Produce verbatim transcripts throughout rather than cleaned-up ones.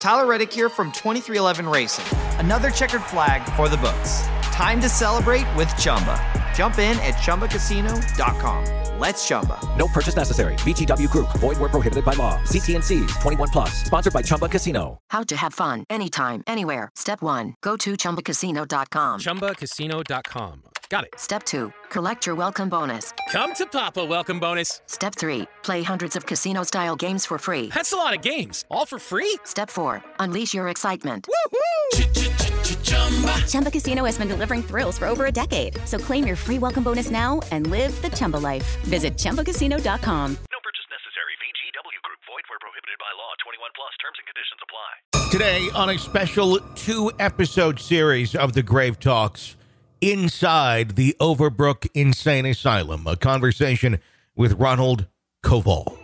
Tyler Reddick here from twenty-three eleven Racing. Another checkered flag for the books. Time to celebrate with Chumba. Jump in at Chumba Casino dot com. Let's Chumba. No purchase necessary. V G W Group. Void where prohibited by law. See T and C's. twenty-one plus. Sponsored by Chumba Casino. How to have fun anytime, anywhere. Step one. Go to Chumba Casino dot com. Chumba Casino dot com. Got it. Step two. Collect your welcome bonus. Come to Papa welcome bonus. Step three. Play hundreds of casino-style games for free. That's a lot of games. All for free? Step four. Unleash your excitement. Woohoo! Chumba Casino has been delivering thrills for over a decade. So claim your free welcome bonus now and live the Chumba life. Visit Chumba Casino dot com. No purchase necessary. V G W Group. Void where prohibited by law. twenty-one plus. Terms and conditions apply. Today on a special two-episode series of the Grave Talks, inside the Overbrook Insane Asylum, a conversation with Ronald Koval.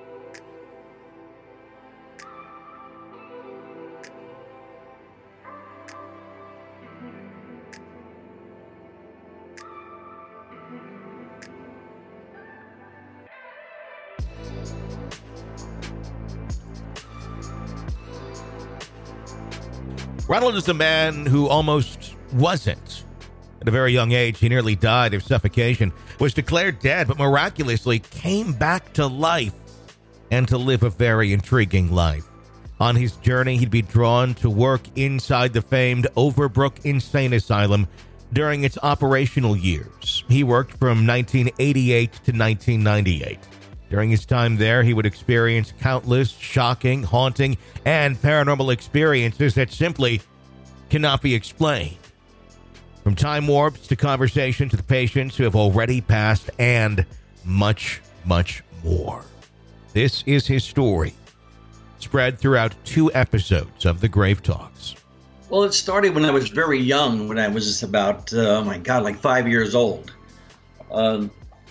Ronald is a man who almost wasn't. At a very young age, he nearly died of suffocation, was declared dead, but miraculously came back to life and to live a very intriguing life. On his journey, he'd be drawn to work inside the famed Overbrook Insane Asylum during its operational years. He worked from nineteen eighty-eight to nineteen ninety-eight. During his time there, he would experience countless shocking, haunting, and paranormal experiences that simply cannot be explained. From time warps to conversations with patients who have already passed, and much, much more. This is his story, spread throughout two episodes of the Grave Talks. Well, it started when I was very young, when I was about, uh, oh my God, like five years old. Um,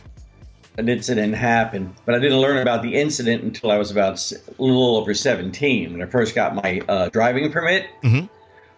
an incident happened, but I didn't learn about the incident until I was about a little over seventeen, when I first got my uh, driving permit. Mm-hmm.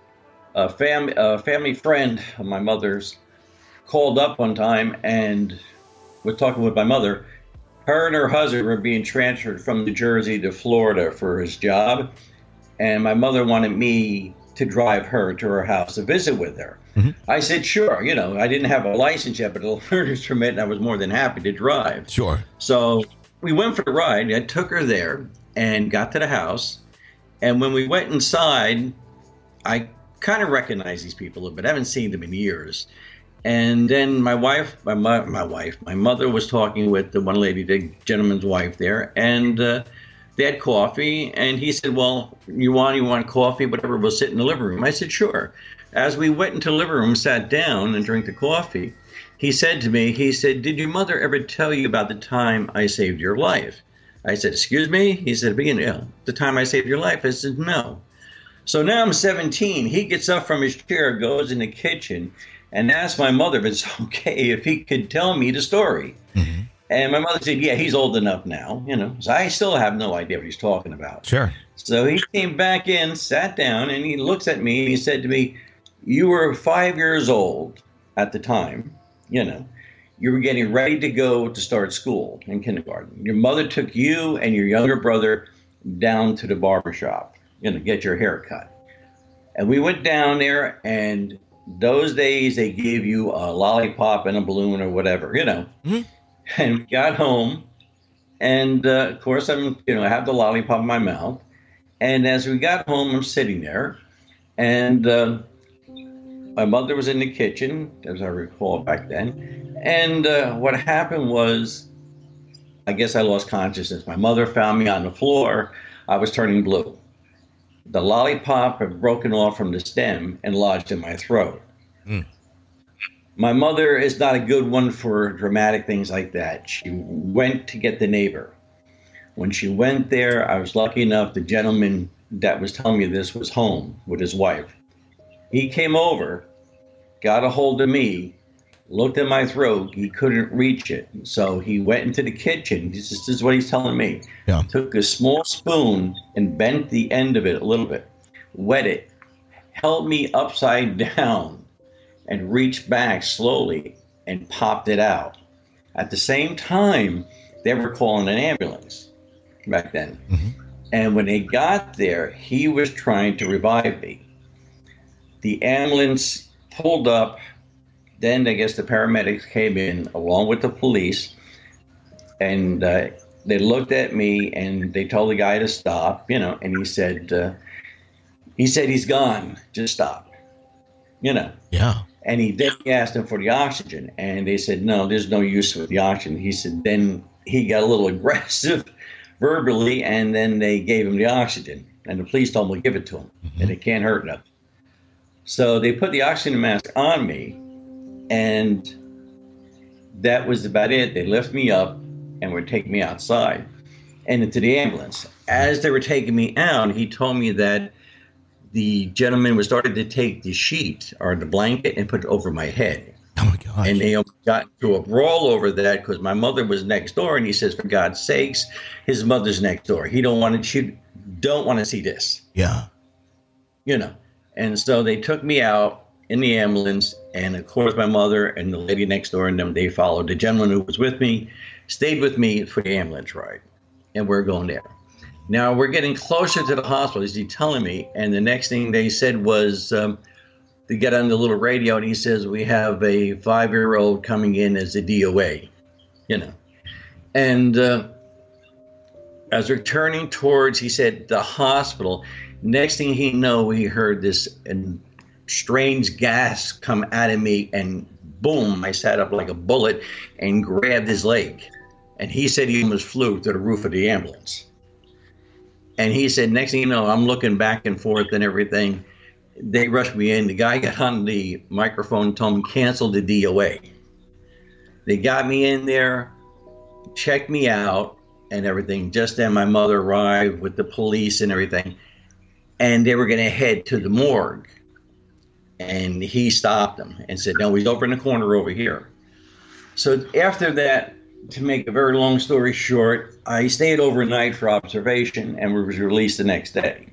A, fam- a family friend of my mother's called up one time and was talking with my mother. Her and her husband were being transferred from New Jersey to Florida for his job, and my mother wanted me to drive her to her house to visit with her. Mm-hmm. I said, sure. You know, I didn't have a license yet, but a learner's permit, and I was more than happy to drive. Sure. So we went for the ride. I took her there and got to the house. And when we went inside, I kind of recognized these people a little bit. I haven't seen them in years. And then my wife, my my, my wife, my mother was talking with the one lady, the gentleman's wife there, and uh, they had coffee. And he said, well, you want, you want coffee, whatever, we'll sit in the living room. I said, sure. As we went into the living room, sat down and drank the coffee, he said to me, he said, did your mother ever tell you about the time I saved your life? I said, excuse me? He said, begin, yeah, the time I saved your life? I said, no. So now I'm seventeen. He gets up from his chair, goes in the kitchen, and asks my mother if it's okay if he could tell me the story. Mm-hmm. And my mother said, yeah, he's old enough now, you know. So I still have no idea what he's talking about. Sure. So he came back in, sat down, and he looks at me, and he said to me, you were five years old at the time, you know. You were getting ready to go to start school in kindergarten. Your mother took you and your younger brother down to the barber shop, you know, get your hair cut. And we went down there, and those days they gave you a lollipop and a balloon or whatever, you know. Mm-hmm. And we got home, and uh, of course I'm, you know, I have the lollipop in my mouth. And as we got home, I'm sitting there, and uh, my mother was in the kitchen, as I recall back then. And uh, what happened was, I guess I lost consciousness. My mother found me on the floor. I was turning blue. The lollipop had broken off from the stem and lodged in my throat. Mm. My mother is not a good one for dramatic things like that. She went to get the neighbor. When she went there, I was lucky enough, the gentleman that was telling me this was home with his wife. He came over, got a hold of me, looked at my throat. He couldn't reach it. So he went into the kitchen. This is, this is what he's telling me. Yeah. Took a small spoon and bent the end of it a little bit, wet it, held me upside down, and reached back slowly and popped it out. At the same time, they were calling an ambulance back then. Mm-hmm. And when they got there, he was trying to revive me. The ambulance pulled up. Then I guess the paramedics came in along with the police. And uh, they looked at me and they told the guy to stop, you know, and he said, uh, he said, he's gone. Just stop, you know. Yeah. And he then asked him for the oxygen. And they said, no, there's no use for the oxygen. He said, then he got a little aggressive verbally, and then they gave him the oxygen. And the police told him to give it to him, mm-hmm. and it can't hurt nothing. So they put the oxygen mask on me, and that was about it. They lift me up and would take me outside and into the ambulance. As they were taking me out, he told me that the gentleman was starting to take the sheet or the blanket and put it over my head. Oh, my gosh. And they got into a brawl over that because my mother was next door, and he says, for God's sakes, his mother's next door. He don't want to, she don't want to see this. Yeah. You know. And so they took me out in the ambulance, and of course my mother and the lady next door and them, they followed. The gentleman who was with me stayed with me for the ambulance ride, and we're going there. Now we're getting closer to the hospital, is he telling me, and the next thing they said was um, they get on the little radio, and he says, we have a five-year-old coming in as a D O A, you know. And uh, as we're turning towards, he said, the hospital, next thing he know, he heard this and strange gas come out of me, and boom, I sat up like a bullet and grabbed his leg. And he said he almost flew to the roof of the ambulance. And he said, next thing you know, I'm looking back and forth and everything. They rushed me in. The guy got on the microphone and told him, cancel the D O A. They got me in there, checked me out and everything. Just then my mother arrived with the police and everything. And they were going to head to the morgue. And he stopped them and said, no, he's over in the corner over here. So after that, to make a very long story short, I stayed overnight for observation and was released the next day.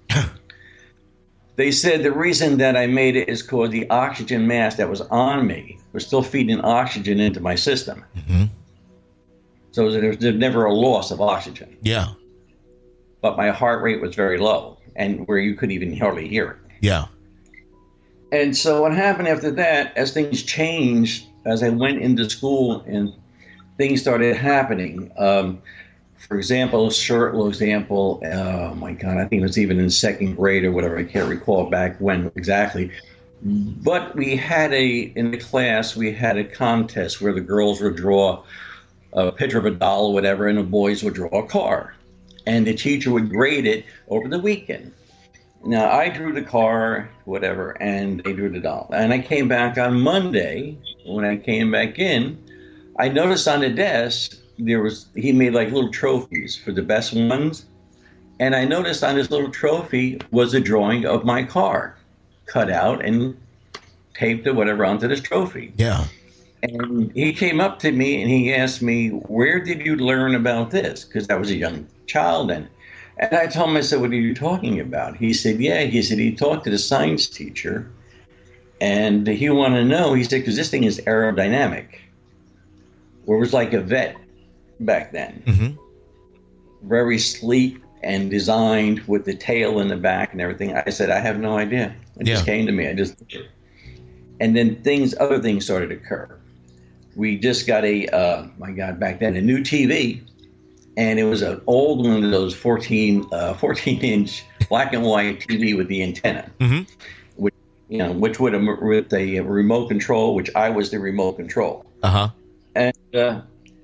They said the reason that I made it is because the oxygen mask that was on me was still feeding oxygen into my system. Mm-hmm. So there's, there's never a loss of oxygen. Yeah. But my heart rate was very low, and where you couldn't even hardly hear it. Yeah. And so what happened after that, as things changed, as I went into school and things started happening. Um, for example, short little example, oh my God, I think it was even in second grade or whatever. I can't recall back when exactly. But we had a, in the class, we had a contest where the girls would draw a picture of a doll or whatever, and the boys would draw a car. And the teacher would grade it over the weekend. Now, I drew the car, whatever, and they drew the doll. And I came back on Monday. When I came back in, I noticed on the desk, there was, he made like little trophies for the best ones. And I noticed on this little trophy was a drawing of my car cut out and taped or whatever onto this trophy. Yeah. And he came up to me and he asked me, where did you learn about this? Because I was a young child then. And I told him, I said, what are you talking about? He said, yeah. He said, he talked to the science teacher and he wanted to know, he said, because this thing is aerodynamic. Where it was like a vet back then. Mm-hmm. Very sleek and designed with the tail in the back and everything. I said, I have no idea. It yeah. just came to me. I just did it. And then things, other things started to occur. We just got a, uh, my God, back then, a new T V. And it was an old one of those fourteen, uh, fourteen inch black and white T V with the antenna. Mm-hmm. Which, you know, which would have, with a remote control, which I was the remote control. Uh-huh. And uh,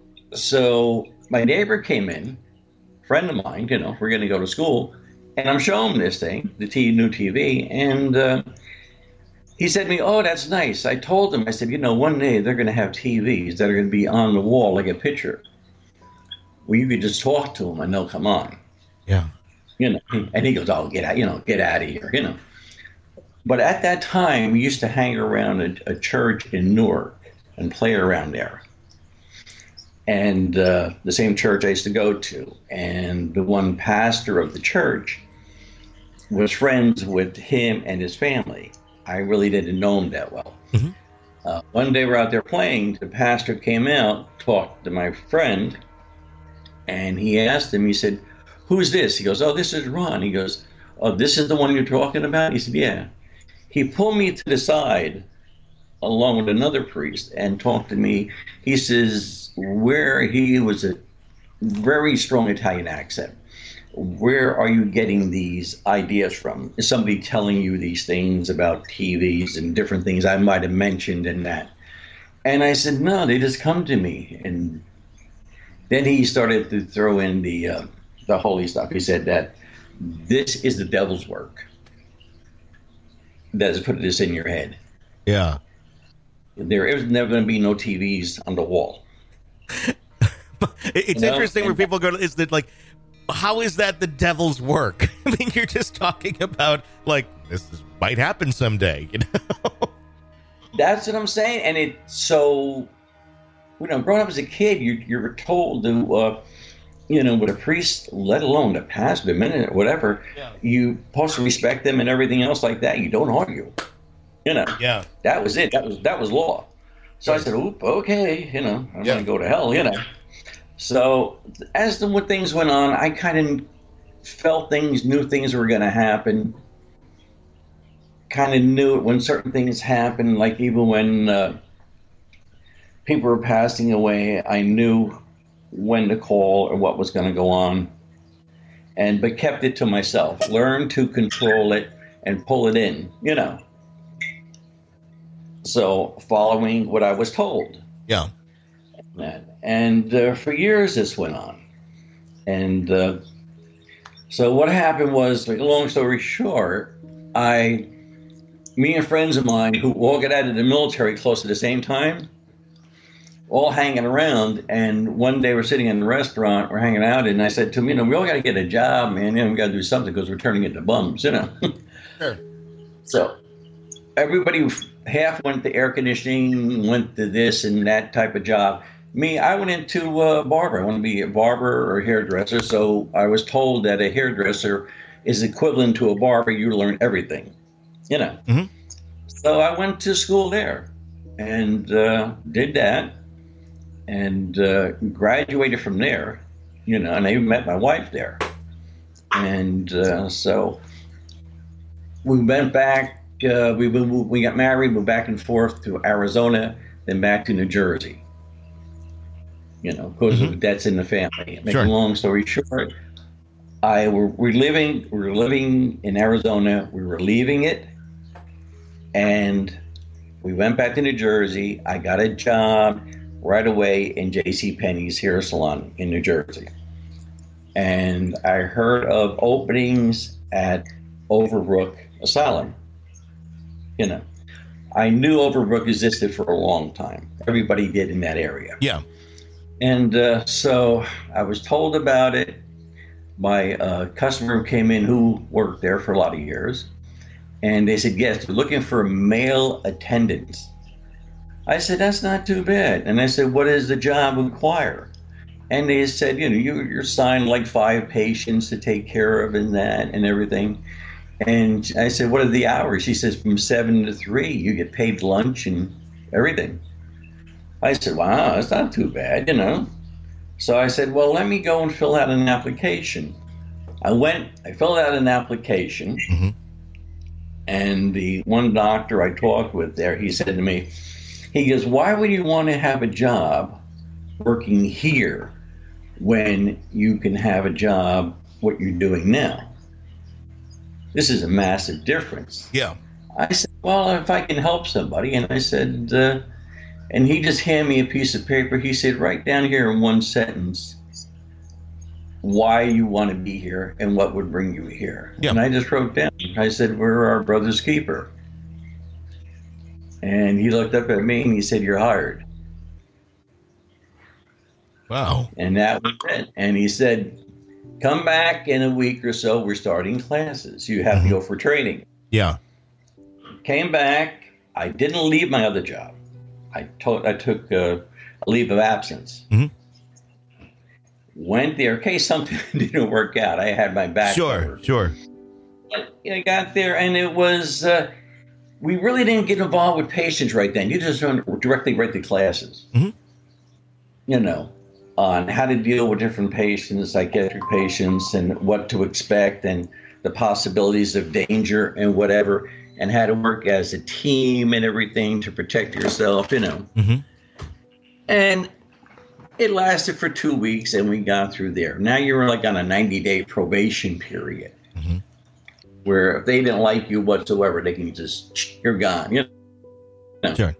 so my neighbor came in, friend of mine, you know, we're going to go to school, and I'm showing him this thing, the T, new T V, and uh, he said to me, oh, that's nice. I told him, I said, you know, one day they're going to have T Vs that are going to be on the wall like a picture. Well, you could just talk to them and they'll come on. Yeah. You know, and he goes, oh, get out, you know, get out of here, you know. But at that time, we used to hang around a, a church in Newark and play around there. And uh, the same church I used to go to. And the one pastor of the church was friends with him and his family. I really didn't know him that well. Mm-hmm. Uh, one day we're out there playing. The pastor came out, talked to my friend, and he asked him, he said, who's this? He goes, oh, this is Ron. He goes, oh, this is the one you're talking about? He said, yeah. He pulled me to the side along with another priest and talked to me. He says, where he was a very strong Italian accent. Where are you getting these ideas from? Is somebody telling you these things about T Vs and different things I might have mentioned in that? And I said, no, they just come to me. And then he started to throw in the uh, the holy stuff. He said that this is the devil's work. That's put this in your head. Yeah. There is never going to be no T Vs on the wall. It's You know, interesting where and- people go, is that like, how is that the devil's work? I mean, you're just talking about, like, this is, might happen someday, you know? That's what I'm saying. And it so, you know, growing up as a kid, you you were told to, uh, you know, with a priest, let alone a pastor, a minute, whatever, Yeah. you supposed to respect them and everything else like that. You don't argue. You know, Yeah. that was it. That was that was law. So I said, oop, okay, you know, I'm Yeah. going to go to hell, you know. So as the when things went on, I kind of felt things, knew things were going to happen. Kind of knew it when certain things happened, like even when uh, people were passing away, I knew when to call or what was going to go on. And but kept it to myself. Learned to control it and pull it in, you know. So following what I was told. Yeah. That. And uh, for years this went on. And uh, so what happened was, like, long story short, I, me and friends of mine who all got out of the military close to the same time, all hanging around. And one day we're sitting in a restaurant, we're hanging out, and I said to him, you know, we all got to get a job, man. You know, we got to do something because we're turning into bums, you know. Sure. So everybody, half went to air conditioning, went to this and that type of job. Me, I went into uh, barber. I want to be a barber or hairdresser. So I was told that a hairdresser is equivalent to a barber. You learn everything, you know. Mhm. So I went to school there and uh, did that and uh, graduated from there, you know, and I even met my wife there. And uh, so we went back, uh, we, we we got married, moved back and forth to Arizona, then back to New Jersey. You know, because of debts in the family. Making Sure. a long story short, I were we're living we were living in Arizona. We were leaving it, and we went back to New Jersey. I got a job right away in J C Penney's hair salon in New Jersey, and I heard of openings at Overbrook Asylum. You know, I knew Overbrook existed for a long time. Everybody did in that area. Yeah. And uh, so I was told about it by a customer who came in who worked there for a lot of years. And they said, yes, we're looking for male attendants. I said, that's not too bad. And I said, what does the job require? And they said, you know, you, you're assigned like five patients to take care of and that and everything. And I said, what are the hours? She says, from seven to three, you get paid lunch and everything. I said, wow, that's not too bad, you know. So I said, well, let me go and fill out an application. I went, I filled out an application, Mhm. and the one doctor I talked with there, he said to me, he goes, why would you want to have a job working here when you can have a job what you're doing now? This is a massive difference. Yeah. I said, well, if I can help somebody. And I said, uh, and he just handed me a piece of paper. He said, write down here in one sentence why you want to be here and what would bring you here. Yeah. And I just wrote down, I said, we're our brother's keeper. And he looked up at me and he said, you're hired. Wow. And that was it. And he said, come back in a week or so. We're starting classes. You have to go for training. Yeah. Came back. I didn't leave my other job. I, to- I took a, a leave of absence. Mhm. Went there in case something didn't work out. I had my back Sure. covered. Sure. But I got there, and it was, uh, we really didn't get involved with patients right then. You just went directly right to classes. Mhm. You know, on how to deal with different patients, psychiatric patients, and what to expect, and the possibilities of danger and whatever, and how to work as a team and everything to protect yourself, you know. Mm-hmm. And it lasted for two weeks, and we got through there. Now you're like on a ninety-day probation period, mm-hmm. where if they didn't like you whatsoever, they can just, you're gone. You know? Sure.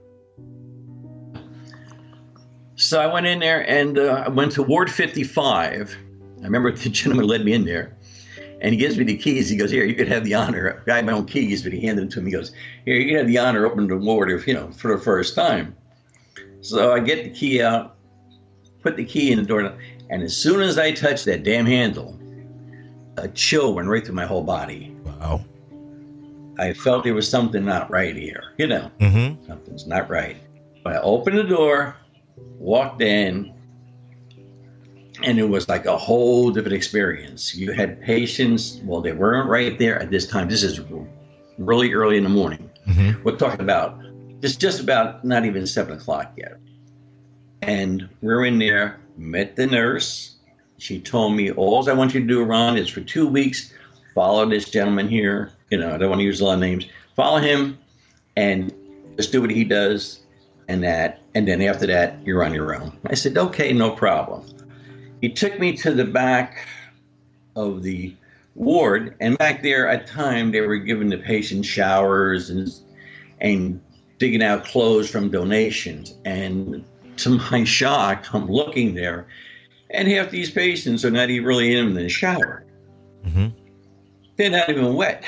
So I went in there, and uh, I went to Ward fifty-five. I remember the gentleman led me in there, and he gives me the keys. He goes, "Here, you could have the honor." I had my own keys, but he handed them to me. He goes, "Here, you can have the honor of opening the ward, if, you know, for the first time." So I get the key out, put the key in the door, and as soon as I touched that damn handle, a chill went right through my whole body. Wow. I felt there was something not right here. You know, mm-hmm. something's not right. But I opened the door, walked in, and it was like a whole different experience. You had patients, well, they weren't right there at this time. This is really early in the morning. Mm-hmm. We're talking about, it's just about not even seven o'clock yet. And we're in there, met the nurse. She told me, all I want you to do, Ron, is for two weeks, follow this gentleman here. You know, I don't want to use a lot of names. Follow him and just do what he does. And that, and then after that, you're on your own. I said, okay, no problem. He took me to the back of the ward, and back there at the time, they were giving the patient showers and and digging out clothes from donations. And to my shock, I'm looking there, and half these patients are not even really in the shower. Mm-hmm. They're not even wet.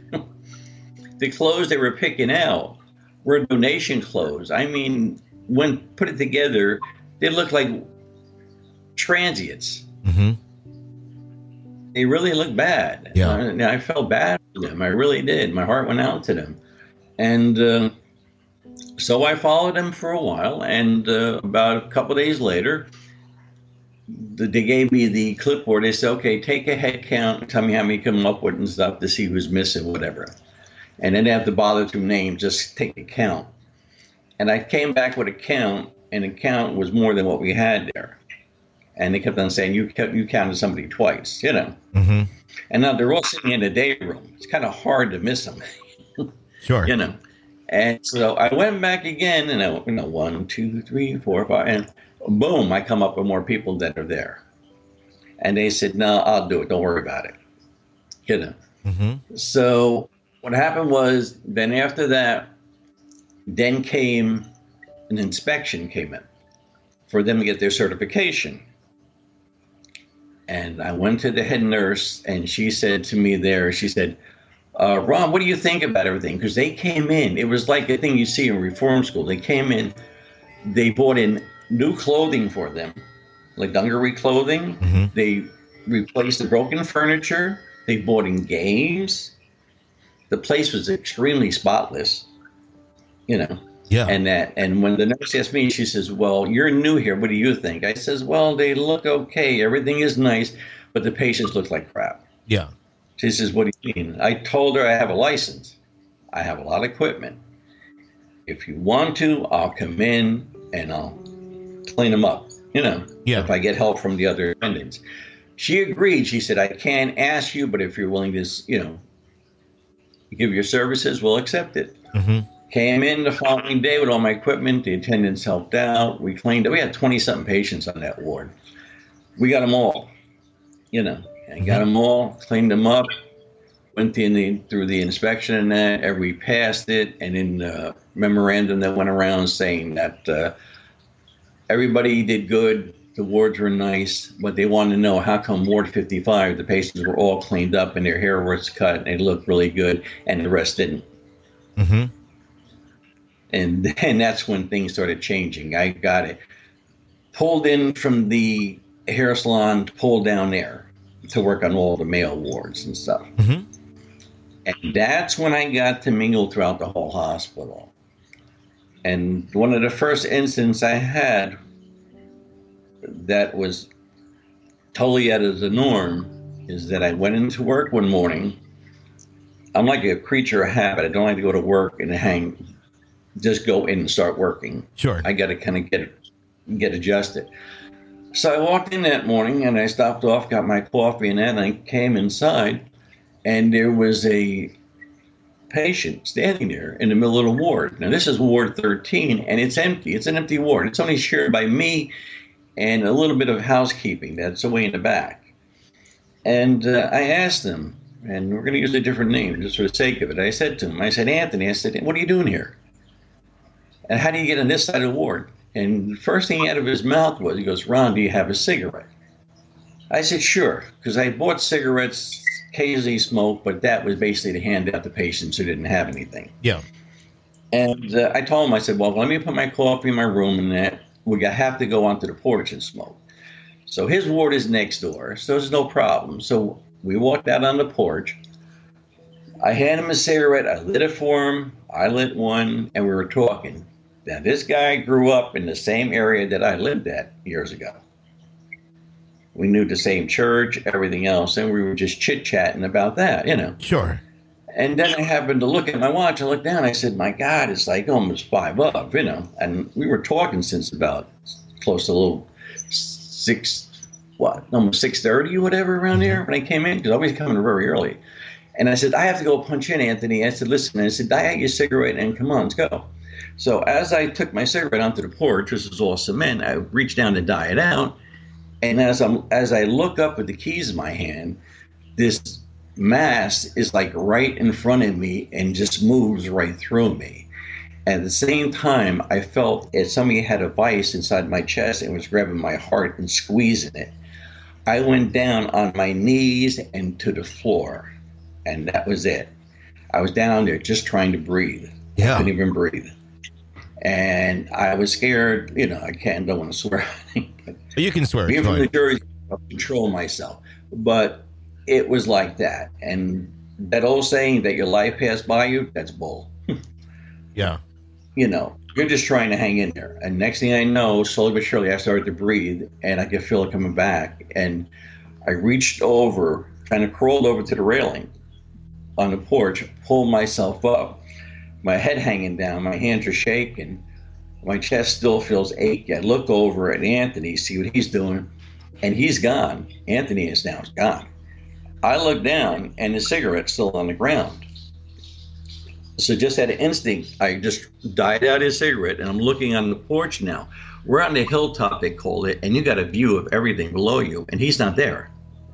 The clothes they were picking out were donation clothes. I mean, when put it together, they look like transients. Mm-hmm. They really look bad. Yeah. Uh, I felt bad for them. I really did. My heart went out to them. And uh, so I followed them for a while. And uh, about a couple of days later, the, they gave me the clipboard. They said, okay, take a head count. Tell me how many come up with and stuff to see who's missing, whatever. And then they have to bother through names, just take a count. And I came back with a count, and the count was more than what we had there. And they kept on saying, you kept, you counted somebody twice, you know. Mm-hmm. And now they're all sitting in the day room. It's kind of hard to miss them. Sure. You know. And so I went back again, and I, you know, one, two, three, four, five, and boom, I come up with more people that are there. And they said, no, I'll do it. Don't worry about it. You know. Mm-hmm. So what happened was, then after that, then came an inspection came in for them to get their certification. And I went to the head nurse, and she said to me there, she said, uh, Ron, what do you think about everything? Because they came in. It was like a thing you see in reform school. They came in. They bought in new clothing for them, like dungaree clothing. Mm-hmm. They replaced the broken furniture. They bought in games. The place was extremely spotless, you know. Yeah. And that, and when the nurse asked me, she says, well, you're new here. What do you think? I says, well, they look okay. Everything is nice, but the patients look like crap. Yeah. She says, what do you mean? I told her I have a license. I have a lot of equipment. If you want to, I'll come in and I'll clean them up, you know, yeah. if I get help from the other attendants. She agreed. She said, I can't ask you, but if you're willing to, you know, give your services, we'll accept it. Mm-hmm. Came in the following day with all my equipment. The attendants helped out. We cleaned it. We had twenty-something patients on that ward. We got them all, you know. I got them all, cleaned them up, went in the, through the inspection and that, and we passed it. And in the memorandum that went around saying that uh, everybody did good, the wards were nice, but they wanted to know how come Ward fifty-five, the patients were all cleaned up and their hair was cut and they looked really good, and the rest didn't. Mm-hmm. And then that's when things started changing. I got it pulled in from the hair salon, pulled down there to work on all the male wards and stuff. Mm-hmm. And that's when I got to mingle throughout the whole hospital. And one of the first incidents I had that was totally out of the norm is that I went into work one morning. I'm like a creature of habit. I don't like to go to work and hang, just go in and start working. Sure. I got to kind of get get adjusted. So I walked in that morning and I stopped off, got my coffee and that, and I came inside and there was a patient standing there in the middle of the ward. Now, this is Ward thirteen, and it's empty. It's an empty ward. It's only shared by me and a little bit of housekeeping that's away in the back. And uh, I asked him, and we're going to use a different name just for the sake of it. I said to him, I said, Anthony, I said, what are you doing here? And how do you get on this side of the ward? And the first thing out of his mouth was, he goes, Ron, do you have a cigarette? I said, sure, because I bought cigarettes, occasionally smoke, but that was basically to hand out to patients who didn't have anything. Yeah. And uh, I told him, I said, well, let me put my coffee in my room and that we have to go onto the porch and smoke. So his ward is next door, so there's no problem. So we walked out on the porch. I handed him a cigarette. I lit it for him. I lit one, and we were talking. Now, this guy grew up in the same area that I lived at years ago. We knew the same church, everything else, and we were just chit-chatting about that, you know. Sure. And then I happened to look at my watch. I looked down. I said, my God, it's like almost five up, you know. And we were talking since about close to a little six, what, almost six thirty or whatever around there when I came in, because I was coming very early. And I said, I have to go punch in, Anthony. I said, listen, I said, die out your cigarette and come on, let's go. So as I took my cigarette onto the porch, which was all cement, I reached down to die it out. And as I'm as I look up with the keys in my hand, this mass is like right in front of me and just moves right through me. At the same time, I felt as somebody had a vice inside my chest and was grabbing my heart and squeezing it. I went down on my knees and to the floor, and that was it. I was down there just trying to breathe. Yeah. I couldn't even breathe. And I was scared, you know, I can't, don't want to swear. You can swear. Being it's from fine. New Jersey, I control myself. But it was like that. And that old saying that your life passed by you, that's bull. Yeah. You know, you're just trying to hang in there. And next thing I know, slowly but surely, I started to breathe and I could feel it coming back. And I reached over, kind of crawled over to the railing on the porch, pulled myself up, my head hanging down, my hands are shaking, my chest still feels achy. I look over at Anthony, see what he's doing, and he's gone. Anthony is now gone. I look down, and the cigarette's still on the ground. So just at an instinct, I just died out his cigarette, and I'm looking on the porch now. We're on the hilltop, they called it, and you got a view of everything below you, and he's not there.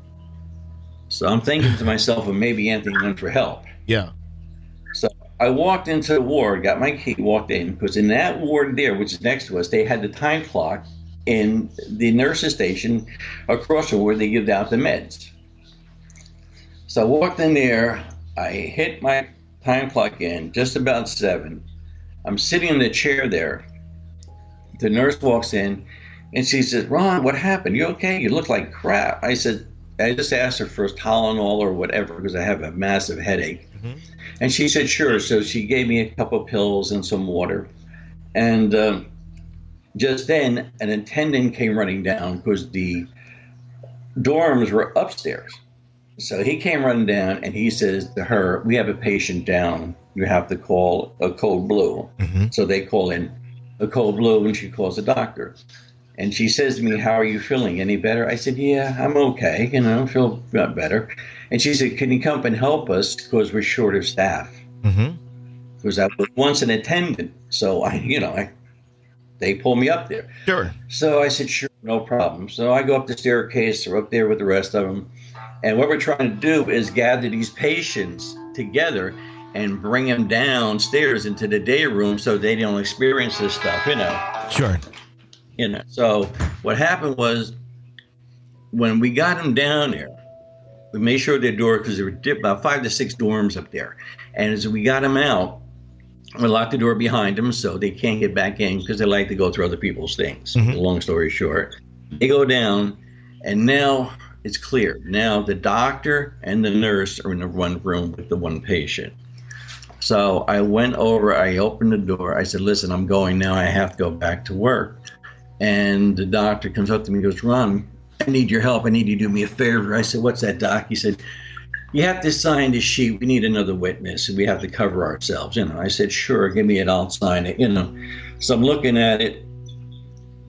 So I'm thinking to myself, well, maybe Anthony went for help. Yeah. So I walked into the ward, got my key, walked in, because in that ward there, which is next to us, they had the time clock in the nurse's station across from where they give out the meds. So I walked in there, I hit my time clock in, just about seven. I'm sitting in the chair there. The nurse walks in, and she says, Ron, what happened? You okay? You look like crap. I said, I just asked her for Tylenol or whatever because I have a massive headache. Mm-hmm. And she said, sure. So she gave me a couple of pills and some water. And um, just then, an attendant came running down because the dorms were upstairs. So he came running down and he says to her, we have a patient down. You have to call a code blue. Mm-hmm. So they call in a code blue and she calls the doctor. And she says to me, how are you feeling? Any better? I said, yeah, I'm okay. You know, I feel better. And she said, can you come and help us because we're short of staff? Mm-hmm. Because I was once an attendant. So, I, you know, I, they pulled me up there. Sure. So I said, sure, no problem. So I go up the staircase. They're up there with the rest of them. And what we're trying to do is gather these patients together and bring them downstairs into the day room so they don't experience this stuff, you know. Sure. You know, so what happened was when we got them down there, we made sure their door, because there were about five to six dorms up there. And as we got them out, we locked the door behind them so they can't get back in because they like to go through other people's things. Mm-hmm. Long story short, they go down and now it's clear. Now the doctor and the nurse are in the one room with the one patient. So I went over, I opened the door. I said, listen, I'm going now. I have to go back to work. And the doctor comes up to me and goes, Ron, I need your help. I need you to do me a favor. I said, what's that, doc? He said, you have to sign this sheet. We need another witness. We have to cover ourselves. You know, I said, sure, give me it. I'll sign it. You know, so I'm looking at it.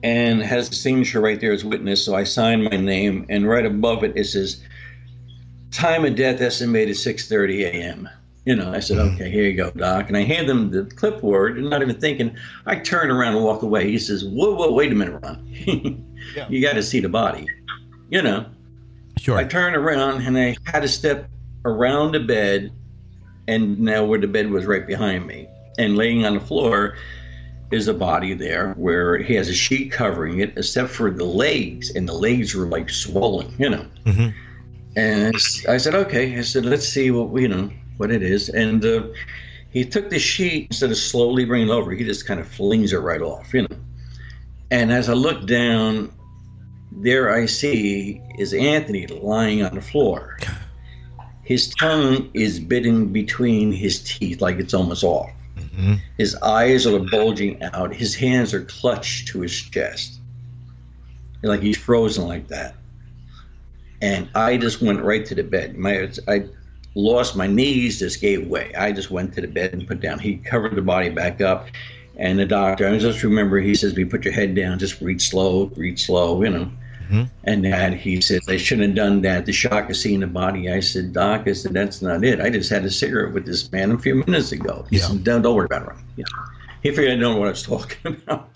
and has the signature right there as witness. So I signed my name, and right above it, it says, time of death estimated six thirty a.m. You know, I said, okay, here you go, Doc. And I hand him the clipboard, and not even thinking. I turn around and walk away. He says, whoa, whoa, wait a minute, Ron. yeah. You got to see the body. You know. Sure. I turned around, and I had to step around the bed, and now where the bed was right behind me. And laying on the floor is a body there where he has a sheet covering it, except for the legs, and the legs were like swollen, you know. Mm-hmm. And I said, okay. I said, let's see what, you know, what it is. And uh, he took the sheet, instead of slowly bringing it over, he just kind of flings it right off, you know. And as I look down, there I see is Anthony lying on the floor. His tongue is bitten between his teeth like it's almost off. Mm-hmm. His eyes are bulging out. His hands are clutched to his chest. Like he's frozen like that. And I just went right to the bed. My, I lost my knees, just gave way. I just went to the bed and put down. He covered the body back up. And the doctor, I just remember, he says, "We put your head down, just breathe slow, breathe slow, you know." Mm-hmm. And that he said, "They shouldn't have done that. The shock of seeing the body." I said, "Doc," I said, "that's not it. I just had a cigarette with this man a few minutes ago." He yeah. said, don't, don't worry about it, Ron. Yeah. He figured I didn't know what I was talking about.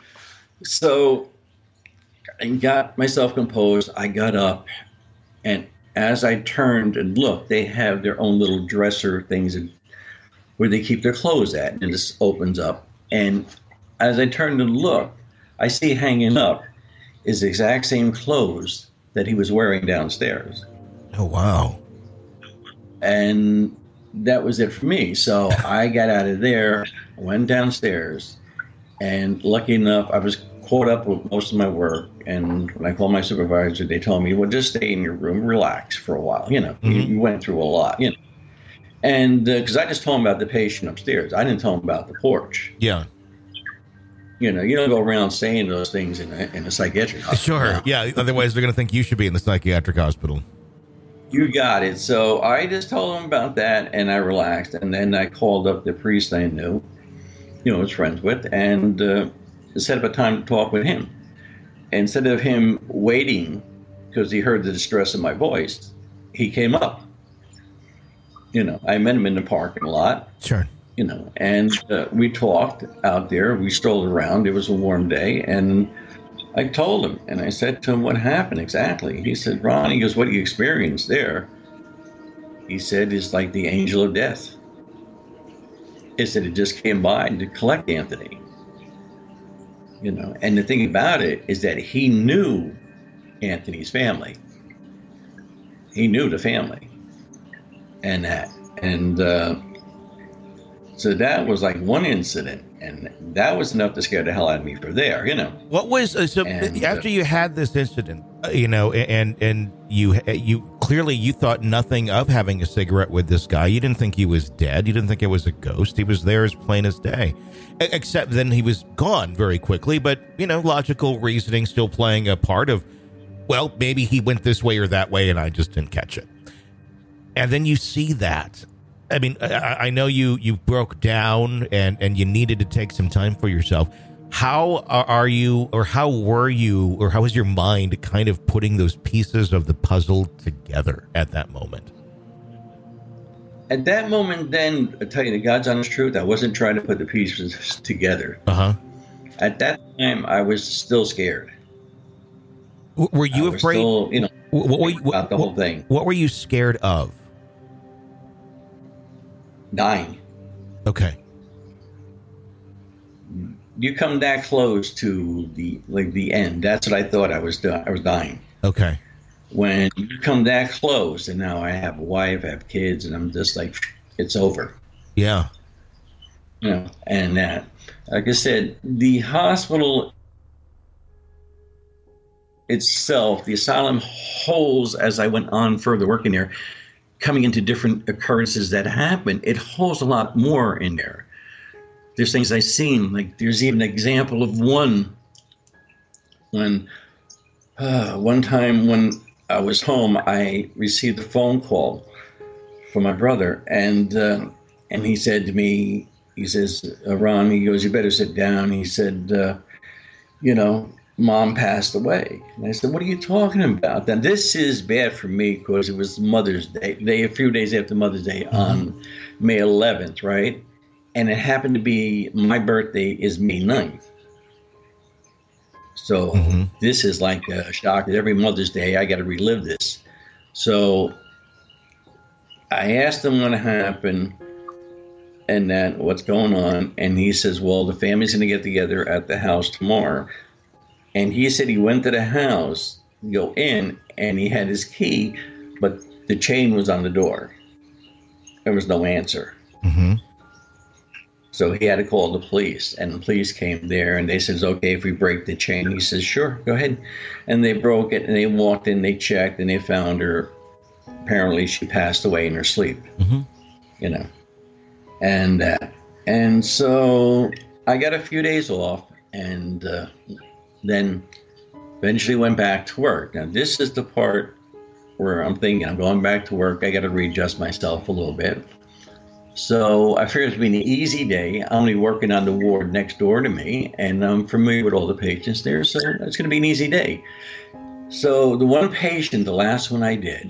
So I got myself composed. I got up. And as I turned and looked, they have their own little dresser things where they keep their clothes at. And this opens up. And as I turned and looked, I see hanging up is the exact same clothes that he was wearing downstairs. Oh, wow. And that was it for me. So I got out of there, went downstairs, and lucky enough, I was caught up with most of my work. And when I called my supervisor, they told me, well, just stay in your room, relax for a while. You know, mm-hmm. you, you went through a lot, you know. And because uh, I just told him about the patient upstairs. I didn't tell him about the porch. Yeah. You know, you don't go around saying those things in a, in a psychiatric hospital. Sure. Yeah. Otherwise, they're going to think you should be in the psychiatric hospital. You got it. So I just told him about that, and I relaxed. And then I called up the priest I knew, you know, was friends with, and uh, set up a time to talk with him. Instead of him waiting because he heard the distress in my voice, he came up. You know, I met him in the parking lot. Sure. You know, and uh, we talked out there. We strolled around. It was a warm day. And I told him, and I said to him, what happened exactly? He said, Ron, he goes, what do you experience there? He said, it's like the angel of death. He said, it just came by to collect Anthony. You know, and the thing about it is that he knew Anthony's family. He knew the family. And that, and uh, so that was like one incident, and that was enough to scare the hell out of me for there, you know. What was uh, so and, after uh, you had this incident, uh, you know, and and you you clearly you thought nothing of having a cigarette with this guy. You didn't think he was dead. You didn't think it was a ghost. He was there as plain as day, except then he was gone very quickly. But you know, logical reasoning still playing a part of, well, maybe he went this way or that way, and I just didn't catch it. And then you see that. I mean, I, I know you, you broke down and, and you needed to take some time for yourself. How are you, or how were you, or how was your mind kind of putting those pieces of the puzzle together at that moment? At that moment, then, I tell you the God's honest truth, I wasn't trying to put the pieces together. Uh-huh. At that time, I was still scared. W- were you I afraid? Still, you know, what, what, what, about the what, whole thing. What were you scared of? Dying. Okay. You come that close to the like the end. That's what I thought I was doing. I was dying. Okay. When you come that close, and now I have a wife, I have kids, and I'm just like, it's over. Yeah. You know, and that, like I said, the hospital itself, the asylum holds, as I went on further working there, coming into different occurrences that happen, it holds a lot more in there. There's things I've seen, like there's even an example of one when uh, one time when I was home, I received a phone call from my brother, and uh, and he said to me, he says, Ron, he goes, you better sit down. He said, uh, you know, mom passed away. And I said, what are you talking about? Now, this is bad for me because it was Mother's Day, day, a few days after Mother's Day on May eleventh, right? And it happened to be, my birthday is May ninth. So mm-hmm. this is like a shock. Every Mother's Day, I got to relive this. So I asked him what happened and that what's going on. And he says, well, the family's going to get together at the house tomorrow. And he said he went to the house, go in, and he had his key, but the chain was on the door. There was no answer. Mm-hmm. So he had to call the police, and the police came there, and they said, okay, if we break the chain. He says, sure, go ahead. And they broke it, and they walked in, they checked, and they found her. Apparently, she passed away in her sleep, mm-hmm. you know. And, uh, and so I got a few days off, and uh, then eventually went back to work. Now, this is the part where I'm thinking, I'm going back to work. I got to readjust myself a little bit. So I figured it would be an easy day. I'm only working on the ward next door to me, and I'm familiar with all the patients there, so it's going to be an easy day. So the one patient, the last one I did,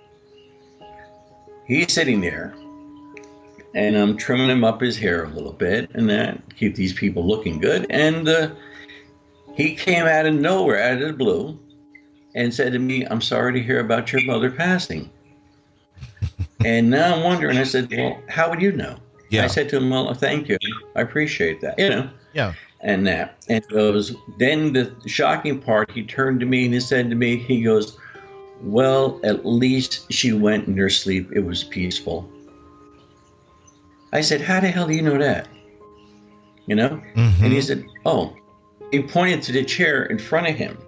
he's sitting there, and I'm trimming him up his hair a little bit, and that keep these people looking good. And uh, he came out of nowhere, out of the blue, and said to me, I'm sorry to hear about your mother passing. And now I'm wondering, I said, well, how would you know? Yeah. I said to him, well, thank you. I appreciate that, you know. Yeah. And that. And it was, then the shocking part, he turned to me and he said to me, he goes, well, at least she went in her sleep. It was peaceful. I said, how the hell do you know that? You know? Mm-hmm. And he said, oh, he pointed to the chair in front of him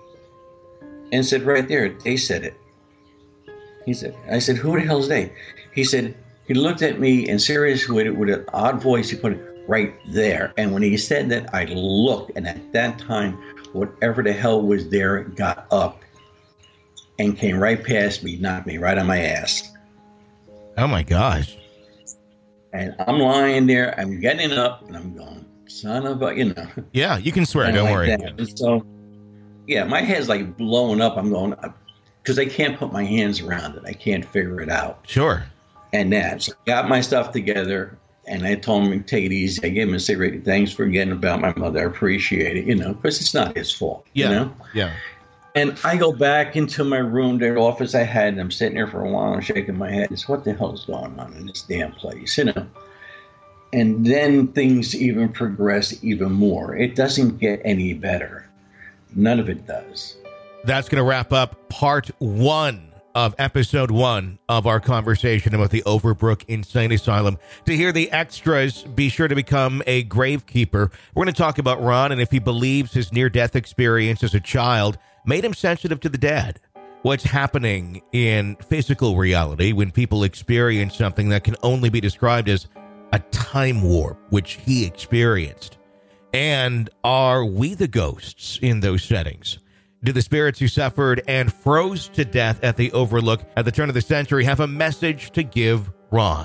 and said, right there, they said it. He said, I said, who the hell is they? He said, he looked at me and seriously with, with an odd voice, he put it right there. And when he said that, I looked, and at that time, whatever the hell was there got up and came right past me, knocked me right on my ass. Oh my gosh. And I'm lying there, I'm getting up, and I'm going, son of a, you know. Yeah, you can swear, and don't like worry. That. And so, yeah, my head's like blowing up. I'm going, because I can't put my hands around it. I can't figure it out. Sure. And that, so I got my stuff together, and I told him to take it easy. I gave him a cigarette. Thanks for getting about my mother. I appreciate it, you know, because it's not his fault. Yeah. You know? Yeah. And I go back into my room, the office I had, and I'm sitting there for a while and shaking my head. It's what the hell is going on in this damn place, you know? And then things even progress even more. It doesn't get any better. None of it does. That's going to wrap up part one of episode one of our conversation about the Overbrook Insane Asylum. To hear the extras, be sure to become a gravekeeper. We're going to talk about Ron and if he believes his near-death experience as a child made him sensitive to the dead. What's happening in physical reality when people experience something that can only be described as a time warp, which he experienced. And are we the ghosts in those settings? Do the spirits who suffered and froze to death at the Overlook at the turn of the century have a message to give Ron?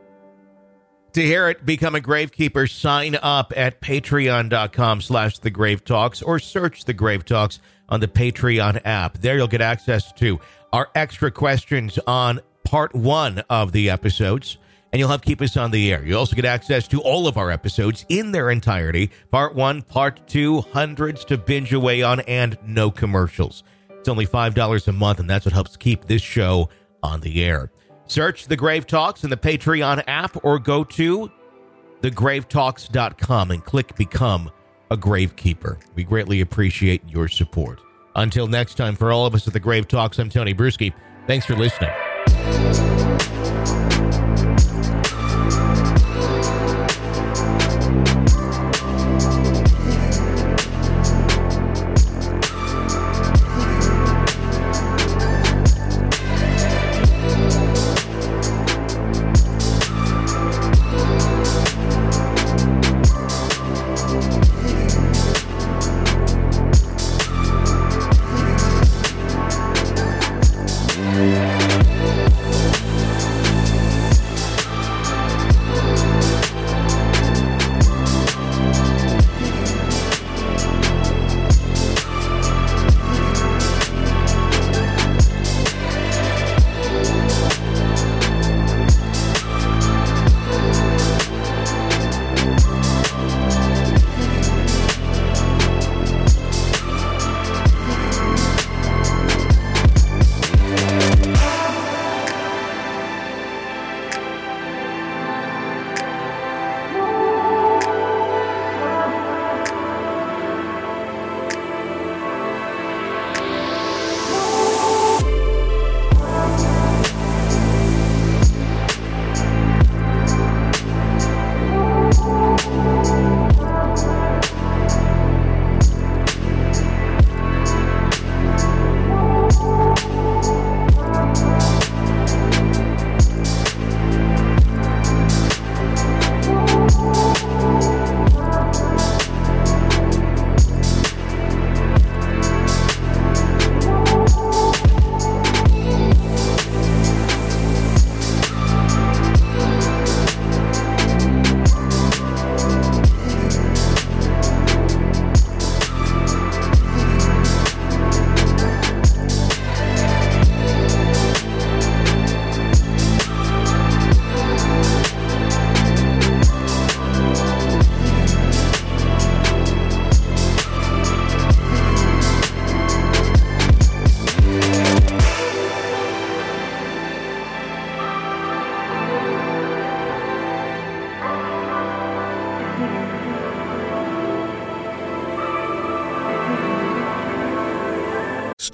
To hear it, become a gravekeeper. Sign up at patreon.com slash the Grave Talks or search the Grave Talks on the Patreon app. There you'll get access to our extra questions on part one of the episodes, and you'll have Keep Us on the Air. You'll also get access to all of our episodes in their entirety, part one, part two, hundreds to binge away on, and no commercials. It's only five dollars a month, and that's what helps keep this show on the air. Search The Grave Talks in the Patreon app or go to the grave talks dot com and click Become a Gravekeeper. We greatly appreciate your support. Until next time, for all of us at The Grave Talks, I'm Tony Bruschi. Thanks for listening.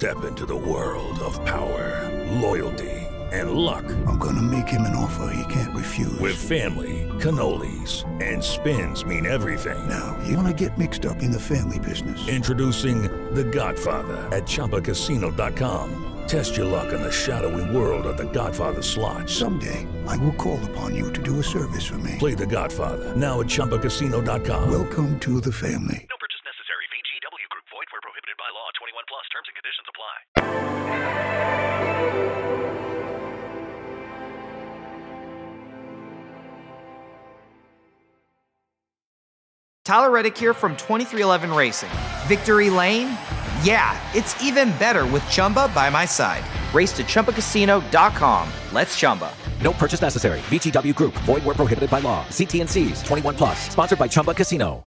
Step into the world of power, loyalty, and luck. I'm gonna make him an offer he can't refuse. With family, cannolis, and spins mean everything. Now, you wanna get mixed up in the family business. Introducing The Godfather at Chumba Casino dot com. Test your luck in the shadowy world of The Godfather slot. Someday, I will call upon you to do a service for me. Play The Godfather now at Chumba Casino dot com. Welcome to the family. No purchase necessary. V G W Group. Void where prohibited by law. twenty-one plus. Terms and conditions apply. Tyler Reddick here from twenty-three eleven Racing. Victory Lane? Yeah, it's even better with Chumba by my side. Race to Chumba Casino dot com. Let's Chumba. No purchase necessary. V G W Group. Void where prohibited by law. See T and C's. twenty-one plus. Sponsored by Chumba Casino.